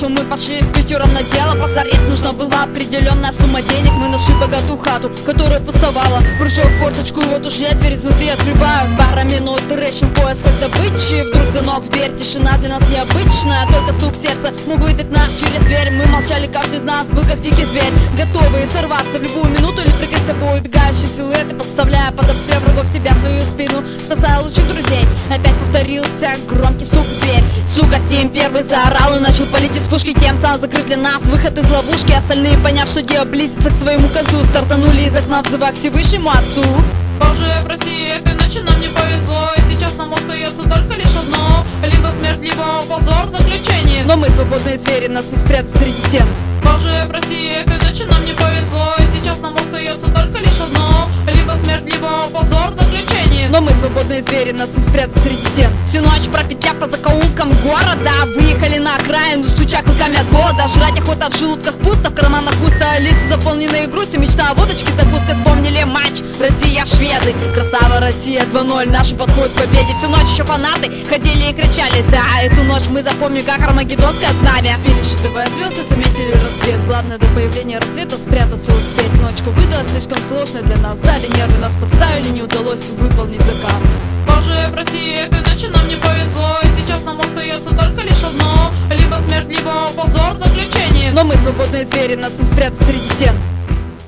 ночью мы пошли пятером на дело. Позарез нужна была определенная сумма денег. Мы нашли богатую хату, которая пустовала. Кручу форточку, вот уж я дверь изнутри открываю. Пара минут рэщим в поисках добычи. Вдруг звонок в дверь, тишина для нас необычная. Только стук сердца мог выдать нас через дверь. Мы молчали, каждый из нас был как дикий зверь, готовые сорваться в любую минуту или прикрыть собой убегающие силуэты, подставляя под обстрел врагов себя свою спину, спасая лучших друзей. Опять повторился громкий стук в дверь. Сука, Тим первый заорал и начал палить из пушки, тем самым закрыть для нас выход из ловушки. Остальные, поняв, что дело близится к своему концу, стартанули из окна, взывая к Всевышнему Отцу. Боже, прости, этой ночью нам не повезло, и сейчас нам остается только лишь одно: либо смерть, либо позор, заключение. Но мы свободные звери, нас не спрятать среди стен. Боже, прости, этой ночью нам не повезло, и сейчас нам остается только лишь одно: либо смерть, либо позор, заключение. Но мы свободные звери, нас не спрятать среди стен. Всю ночь пропетляв по закоулкам города, выехали на окраину, стуча клыками от голода. Жрать охота, в желудках пусто, в карманах густо, лица заполненные грустью, мечта о водочке закуска. Вспомнили матч Россия-Шведы, красава Россия 2-0, наши подходят к победе. Всю ночь еще фанаты ходили и кричали: да, эту ночь мы запомним как армагеддонское знамя. Пересчитывая звезды, заметили рассвет. Главное до появления рассвета спрятаться успеть. Ночка выдалась слишком сложной для нас, дали нервы, нас подставили, не удалось выполнить заказ. Боже, прости, этой ночью нам не повезло, и сейчас нам остается только лишь одно: либо смерть, либо позор, заключение. Но мы свободные звери, нас не спрятать среди стен.